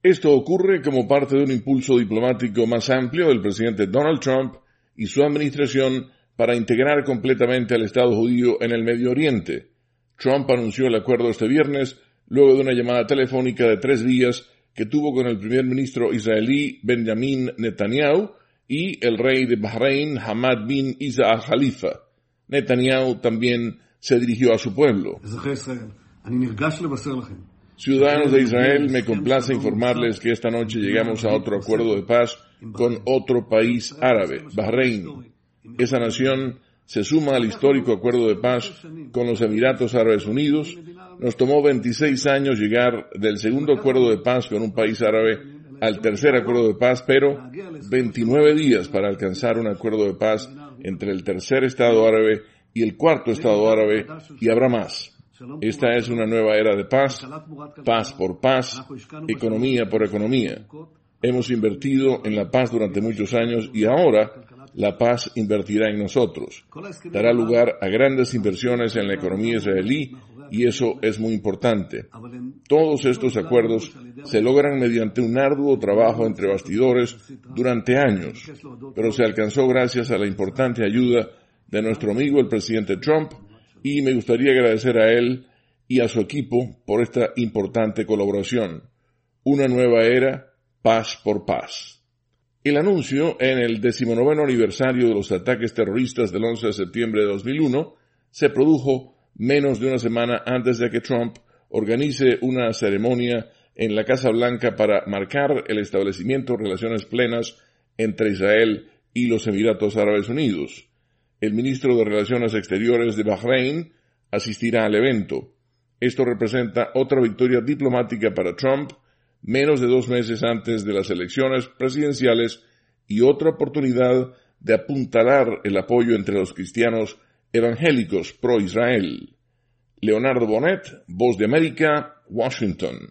Esto ocurre como parte de un impulso diplomático más amplio del presidente Donald Trump y su administración para integrar completamente al Estado judío en el Medio Oriente. Trump anunció el acuerdo este viernes luego de una llamada telefónica de 3 días que tuvo con el primer ministro israelí Benjamin Netanyahu y el rey de Bahrein Hamad bin Isa Al Khalifa. Netanyahu también se dirigió a su pueblo. Ciudadanos de Israel, me complace informarles que esta noche llegamos a otro acuerdo de paz con otro país árabe, Bahrein. Esa nación se suma al histórico acuerdo de paz con los Emiratos Árabes Unidos. Nos tomó 26 años llegar del segundo acuerdo de paz con un país árabe al tercer acuerdo de paz, pero 29 días para alcanzar un acuerdo de paz entre el tercer Estado árabe y el cuarto Estado árabe, y habrá más. Esta es una nueva era de paz, paz por paz, economía por economía. Hemos invertido en la paz durante muchos años y ahora la paz invertirá en nosotros. Dará lugar a grandes inversiones en la economía israelí y eso es muy importante. Todos estos acuerdos se logran mediante un arduo trabajo entre bastidores durante años, pero se alcanzó gracias a la importante ayuda de nuestro amigo el presidente Trump, y me gustaría agradecer a él y a su equipo por esta importante colaboración. Una nueva era, paz por paz. El anuncio en el 19º aniversario de los ataques terroristas del 11 de septiembre de 2001 se produjo menos de una semana antes de que Trump organice una ceremonia en la Casa Blanca para marcar el establecimiento de relaciones plenas entre Israel y los Emiratos Árabes Unidos. El ministro de Relaciones Exteriores de Bahrein asistirá al evento. Esto representa otra victoria diplomática para Trump, menos de 2 meses antes de las elecciones presidenciales, y otra oportunidad de apuntalar el apoyo entre los cristianos evangélicos pro-Israel. Leonardo Bonet, Voz de América, Washington.